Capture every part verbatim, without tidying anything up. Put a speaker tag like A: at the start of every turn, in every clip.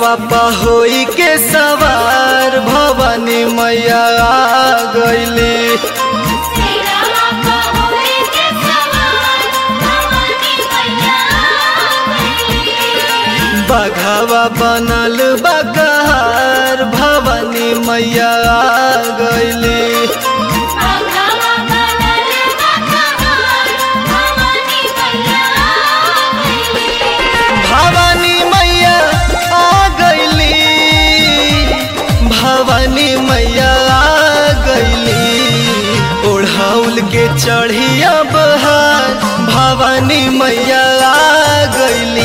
A: पा होई के सवार भवानी मैया आ गईली। बघावा बनल बकार भवानी मैया आ गईली। भवानी मैया आ गईली, भवानी मैया आ गईली। ओढ़ौल के चढ़िया बहार भवानी मैया आ गईली।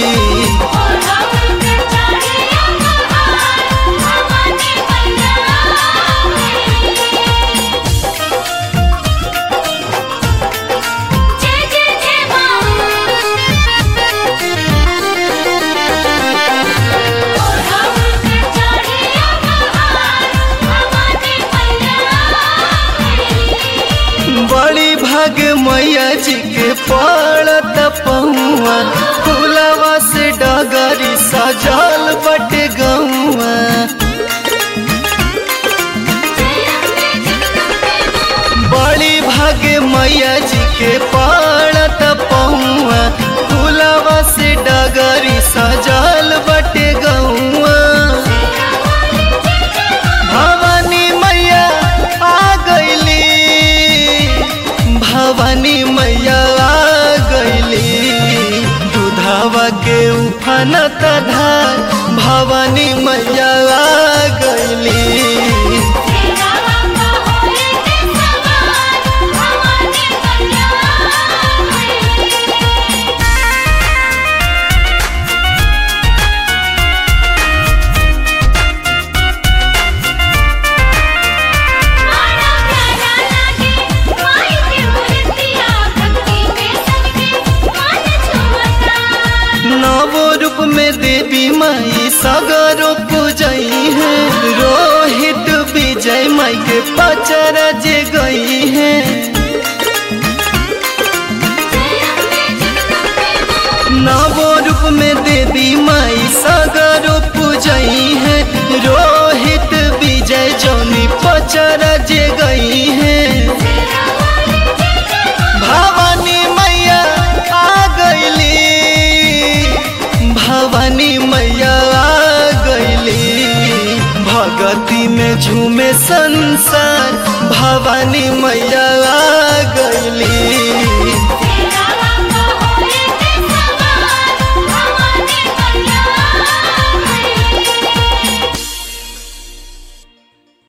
A: बड़ी भाग मैया जी के पड़त पहुआ फूलवा से डगरी सजल बटे गौआ। बड़ी भाग मैया जी के पड़त पहुआ फूलवा से डगरी सजल बटे गौआ। भवानी मैया आ गईली, भवानी मैया आ गईली। दूधावा के उफानत धार भवानी मैया आ गईली। नवो रूप में देवी माई सगरो पूजई है। रोहित विजय माई के पचरा जे गई है। नवो रूप में देवी माई सगरो पूजई है। रोहित विजय जौनी पचरा जे गई है। भवानी मैया आ गईली, भवानी मैया आ गईली। भगती में झूमे संसार भवानी मैया आ गईली।